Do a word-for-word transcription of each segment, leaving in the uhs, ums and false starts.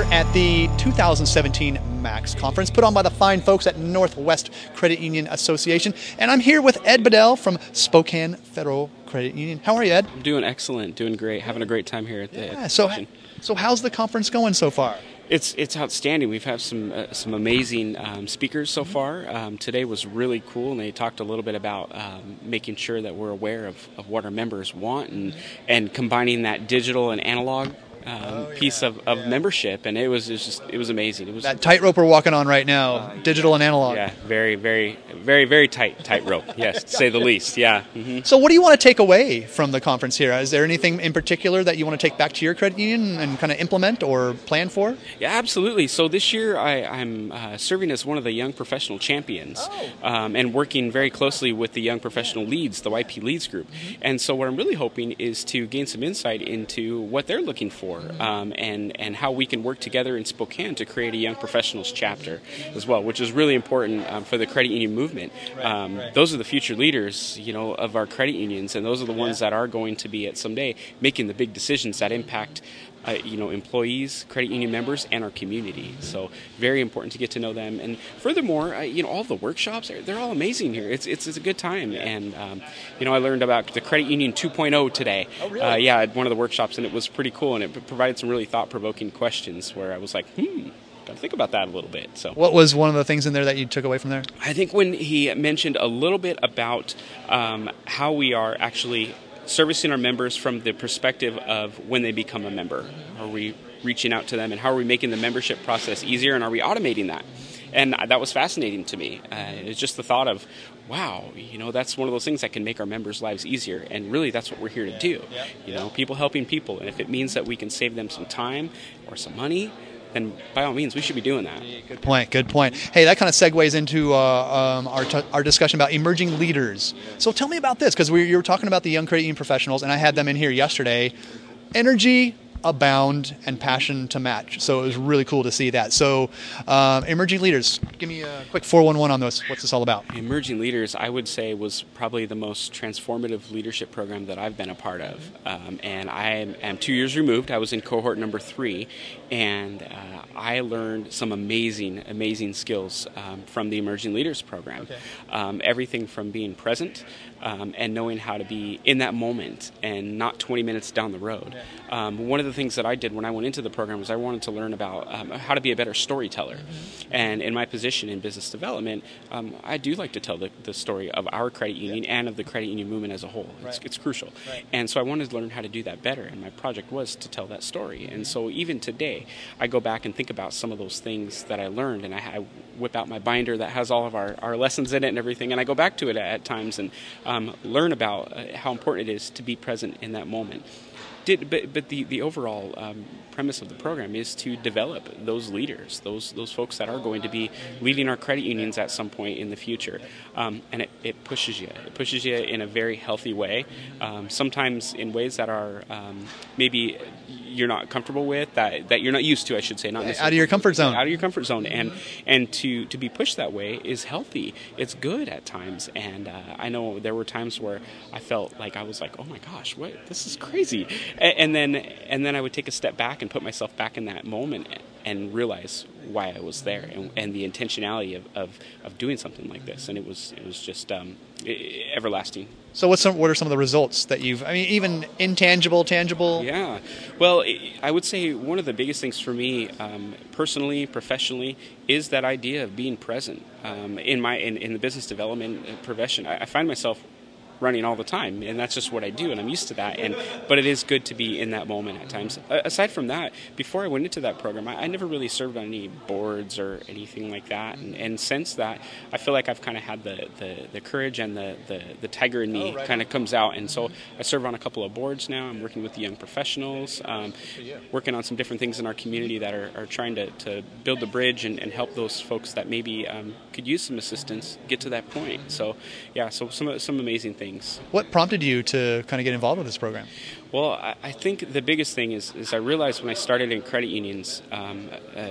at the two thousand seventeen MAX Conference, put on by the fine folks at Northwest Credit Union Association. And I'm here with Ed Bedell from Spokane Federal Credit Union. How are you, Ed? I'm doing excellent, doing great, having a great time here at the yeah, so, so how's the conference going so far? It's it's outstanding. We've had some uh, some amazing um, speakers so far. Um, today was really cool, and they talked a little bit about um, making sure that we're aware of, of what our members want and and combining that digital and analog Um, oh, yeah. piece of, of yeah. membership, and it was, it was just it was amazing. It was that tightrope we're walking on right now, uh, digital and analog. Yeah, very, very, very, very tight tightrope. Yes, to say the least. Yeah. Mm-hmm. So, what do you want to take away from the conference here? Is there anything in particular that you want to take back to your credit union and kind of implement or plan for? Yeah, absolutely. So this year, I, I'm uh, serving as one of the young professional champions, oh. um, and working very closely with the young professional leads, the Y P Leads group. Mm-hmm. And so, what I'm really hoping is to gain some insight into what they're looking for. Um, and, and how we can work together in Spokane to create a Young Professionals chapter as well, which is really important um, for the credit union movement. Um, those are the future leaders, you know, of our credit unions, and those are the ones that are going to be at someday making the big decisions that impact Uh, you know, employees, credit union members, and our community. So very important to get to know them. And furthermore, uh, you know, all the workshops, they're, they're all amazing here. It's, it's it's a good time. And, um, you know, I learned about the Credit Union two point oh today. Oh, really? Uh, yeah, at one of the workshops, and it was pretty cool. And it provided some really thought-provoking questions where I was like, hmm, got to think about that a little bit. So, what was one of the things in there that you took away from there? I think when he mentioned a little bit about um, how we are actually servicing our members from the perspective of when they become a member. Are we reaching out to them, and how are we making the membership process easier, and are we automating that? And that was fascinating to me. Uh, it's just the thought of, wow, you know, that's one of those things that can make our members' lives easier, and really that's what we're here to do. You know, people helping people, and if it means that we can save them some time or some money, then by all means, we should be doing that. Good point, good point. Hey, that kind of segues into uh, um, our, t- our discussion about emerging leaders. So tell me about this, because we you were talking about the young credit union professionals, and I had them in here yesterday. Energy abound and passion to match. So it was really cool to see that. So um, emerging leaders, give me a quick four one one on this. What's this all about? Emerging Leaders, I would say, was probably the most transformative leadership program that I've been a part of. Um, and I am, am two years removed. I was in cohort number three, and uh, I learned some amazing, amazing skills um, from the Emerging Leaders program. Okay. Um, everything from being present um, and knowing how to be in that moment and not twenty minutes down the road. Um, one of the things that I did when I went into the program was I wanted to learn about um, how to be a better storyteller. Mm-hmm. And in my position in business development, um, I do like to tell the, the story of our credit union yeah. and of the credit union movement as a whole. It's, right. it's crucial. Right. And so I wanted to learn how to do that better, and my project was to tell that story. And so even today, I go back and think about some of those things that I learned, and I, I whip out my binder that has all of our, our lessons in it and everything, and I go back to it at, at times and um, learn about uh, how important it is to be present in that moment. Did, but but the, the overall um, premise of the program is to develop those leaders, those those folks that are going to be leading our credit unions at some point in the future. Um, and it, it pushes you. It pushes you in a very healthy way, um, sometimes in ways that are um, maybe you're not comfortable with, that, that you're not used to, I should say. Not out of your comfort zone. Out of your comfort zone. And and to, to be pushed that way is healthy. It's good at times. And uh, I know there were times where I felt like I was like, oh my gosh, what? This is crazy. And then and then I would take a step back and put myself back in that moment and realize why I was there and, and the intentionality of, of, of doing something like this. And it was it was just um, everlasting. So what's some, what are some of the results that you've, I mean, even intangible, tangible? Yeah. Well, I would say one of the biggest things for me, um, personally, professionally, is that idea of being present. Um, in my in, in the business development profession, I, I find myself running all the time, and that's just what I do, and I'm used to that. And but it is good to be in that moment at times. Uh, aside from that, before I went into that program, I, I never really served on any boards or anything like that. And, and since that, I feel like I've kind of had the, the, the courage and the, the, the tiger in me oh, right. kind of comes out. And so I serve on a couple of boards now. I'm working with the young professionals, um, working on some different things in our community that are, are trying to, to build the bridge and, and help those folks that maybe um, could use some assistance get to that point. So yeah, so some some amazing things. What prompted you to kind of get involved with this program? Well, I, I think the biggest thing is, is I realized when I started in credit unions, um, uh,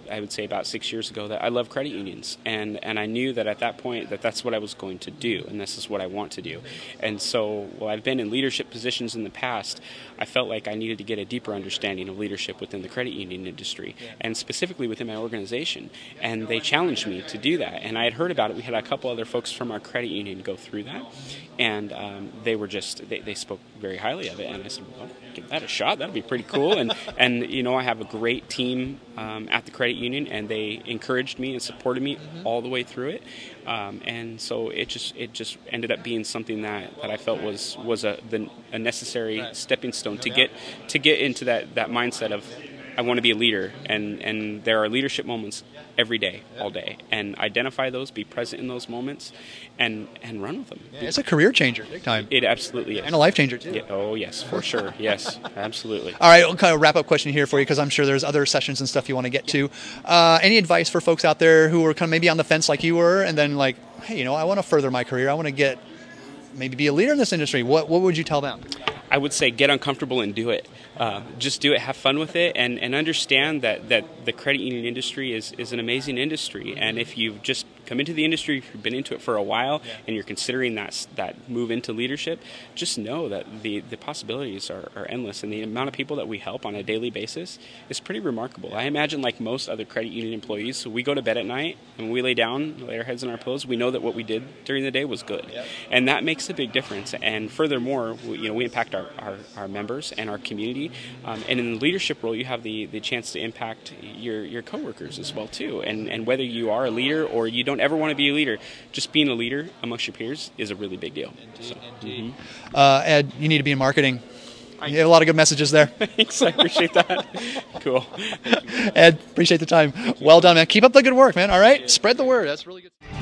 I would say about six years ago that I love credit unions, and and I knew that at that point that that's what I was going to do, and this is what I want to do. And so, while I've been in leadership positions in the past, I felt like I needed to get a deeper understanding of leadership within the credit union industry, and specifically within my organization. And they challenged me to do that, and I had heard about it. We had a couple other folks from our credit union go through that, and um, they were just they, they spoke very highly of it. And I said, well, give that a shot. That'd be pretty cool. And and you know, I have a great team um, at the credit union, and they encouraged me and supported me mm-hmm. all the way through it. Um, and so it just it just ended up being something that, that I felt was was a the, a necessary right. stepping stone no to doubt. get to get into that, that mindset of I want to be a leader, and, and there are leadership moments every day, all day, and identify those, be present in those moments, and, and run with them. Yeah, it's a career changer, big time. It absolutely is. And a life changer, too. Yeah, oh, yes, for sure. Yes, absolutely. All right, we'll kind of wrap up question here for you, because I'm sure there's other sessions and stuff you want to get to. Uh, any advice for folks out there who are kind of maybe on the fence like you were, and then like, hey, you know, I want to further my career. I want to get, maybe be a leader in this industry. What what would you tell them? I would say get uncomfortable and do it. Uh, just do it, have fun with it, and, and understand that, that the credit union industry is, is an amazing industry. And if you've just come into the industry, if you've been into it for a while, yeah. and you're considering that that move into leadership, just know that the, the possibilities are, are endless. And the amount of people that we help on a daily basis is pretty remarkable. I imagine like most other credit union employees, so we go to bed at night, and when we lay down, lay our heads on our pillows, we know that what we did during the day was good. Yeah. And that makes a big difference. And furthermore, we, you know, we impact our, our, our members and our community. Um, and in the leadership role, you have the, the chance to impact your, your coworkers as well, too. And, and whether you are a leader or you don't ever want to be a leader, just being a leader amongst your peers is a really big deal. Indeed, so, indeed. Mm-hmm. uh, Ed, you need to be in marketing. You have a lot of good messages there. Thanks, I appreciate that. Cool. Ed, appreciate the time. Well done, man. Keep up the good work, man. All right? Spread the word. That's really good.